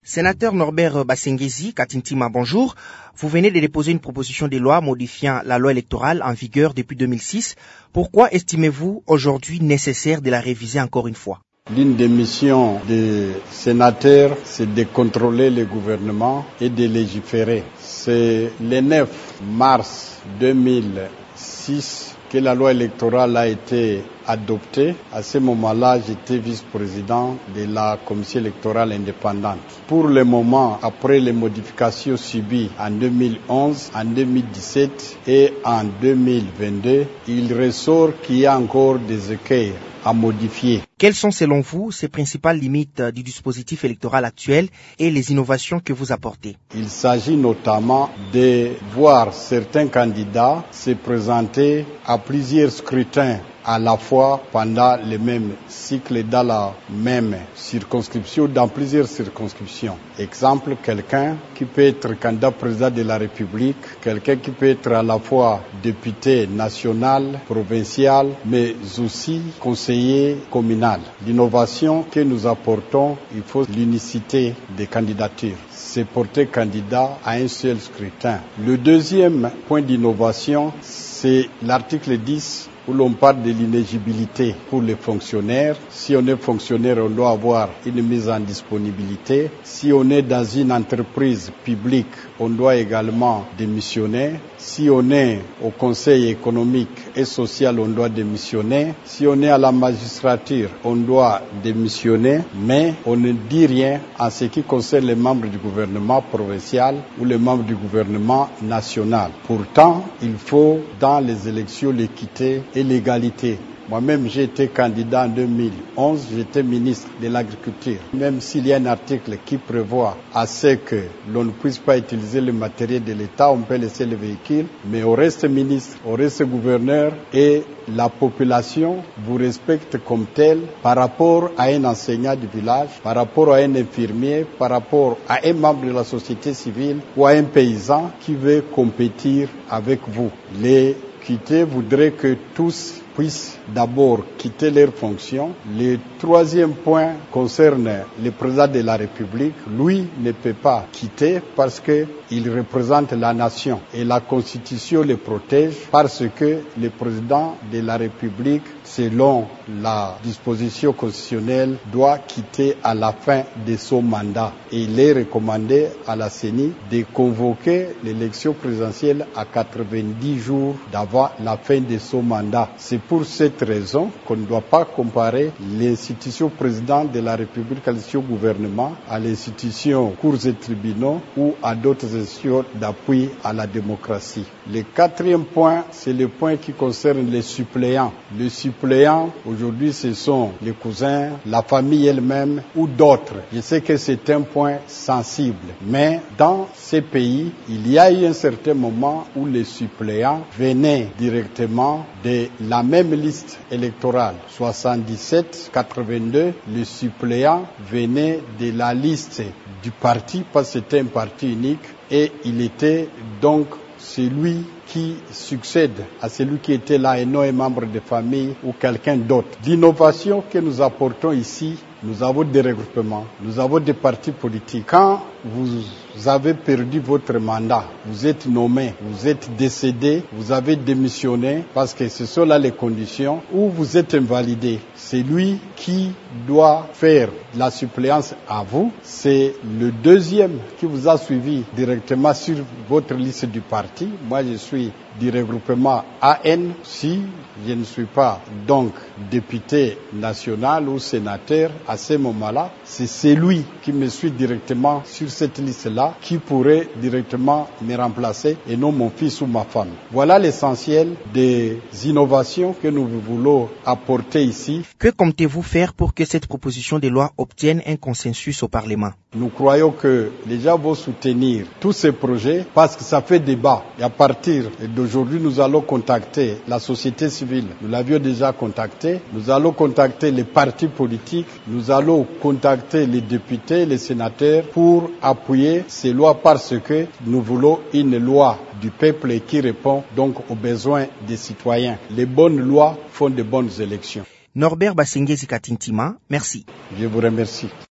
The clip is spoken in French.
Sénateur Norbert Basengezi Katintima, bonjour. Vous venez de déposer une proposition de loi modifiant la loi électorale en vigueur depuis 2006. Pourquoi estimez-vous aujourd'hui nécessaire de la réviser encore une fois? L'une des missions des sénateurs, c'est de contrôler le gouvernement et de légiférer. C'est le 9 mars 2006 que la loi électorale a été adoptée. À ce moment-là, j'étais vice-président de la commission électorale indépendante. Pour le moment, après les modifications subies en 2011, en 2017 et en 2022, il ressort qu'il y a encore des écueils à modifier. Quelles sont selon vous ces principales limites du dispositif électoral actuel et les innovations que vous apportez? Il s'agit notamment de voir certains candidats se présenter à plusieurs scrutins à la fois pendant le même cycle dans la même circonscription, dans plusieurs circonscriptions. Exemple, quelqu'un qui peut être candidat président de la République, quelqu'un qui peut être à la fois député national, provincial, mais aussi conseiller communal. L'innovation que nous apportons, il faut l'unicité des candidatures. C'est porter candidat à un seul scrutin. Le deuxième point d'innovation, c'est l'article 10 où l'on parle de l'inéligibilité pour les fonctionnaires. Si on est fonctionnaire, on doit avoir une mise en disponibilité. Si on est dans une entreprise publique, on doit également démissionner. Si on est au Conseil économique et social, on doit démissionner. Si on est à la magistrature, on doit démissionner. Mais on ne dit rien en ce qui concerne les membres du gouvernement provincial ou les membres du gouvernement national. Pourtant, il faut dans les élections l'équité et l'égalité. Moi-même, j'ai été candidat en 2011, j'étais ministre de l'Agriculture. Même s'il y a un article qui prévoit à ce que l'on ne puisse pas utiliser le matériel de l'État, on peut laisser le véhicule, mais on reste ministre, on reste gouverneur et la population vous respecte comme tel par rapport à un enseignant du village, par rapport à un infirmier, par rapport à un membre de la société civile ou à un paysan qui veut compétir avec vous. L'équité voudrait que tous puissent d'abord quitter leurs fonctions. Le troisième point concerne le président de la République. Lui ne peut pas quitter parce qu'il représente la nation et la Constitution le protège parce que le président de la République, selon la disposition constitutionnelle, doit quitter à la fin de son mandat. Et il est recommandé à la CENI de convoquer l'élection présidentielle à 90 jours d'avant la fin de son mandat. C'est pour cette raison qu'on ne doit pas comparer l'institution président de la République à l'institution gouvernement, à l'institution cours et tribunaux ou à d'autres institutions d'appui à la démocratie. Le quatrième point, c'est le point qui concerne les suppléants. Les suppléants, aujourd'hui, ce sont les cousins, la famille elle-même ou d'autres. Je sais que c'est un point sensible, mais dans ces pays, il y a eu un certain moment où les suppléants venaient directement de la même liste électorale. 77-82, les suppléants venaient de la liste du parti parce que c'était un parti unique et il était donc celui qui succède à celui qui était là et non un membre de famille ou quelqu'un d'autre. L'innovation que nous apportons ici, nous avons des regroupements, nous avons des partis politiques. Quand vous avez perdu votre mandat, vous êtes nommé, vous êtes décédé, vous avez démissionné parce que ce sont là les conditions où vous êtes invalidé. C'est lui qui doit faire la suppléance à vous. C'est le deuxième qui vous a suivi directement sur votre liste du parti. Moi, je suis du regroupement AN. Si je ne suis pas donc député national ou sénateur à ce moment-là, c'est celui qui me suit directement sur cette liste-là qui pourrait directement me remplacer et non mon fils ou ma femme. Voilà l'essentiel des innovations que nous voulons apporter ici. Que comptez-vous faire pour que cette proposition de loi obtienne un consensus au Parlement? Nous croyons que les gens vont soutenir tous ces projets parce que ça fait débat. Et à partir d'aujourd'hui, nous allons contacter la société civile. Nous l'avions déjà contacté. Nous allons contacter les partis politiques. Nous allons contacter les députés, les sénateurs pour appuyer ces lois parce que nous voulons une loi du peuple qui répond donc aux besoins des citoyens. Les bonnes lois font de bonnes élections. Norbert Basengezi Katintima, merci. Je vous remercie.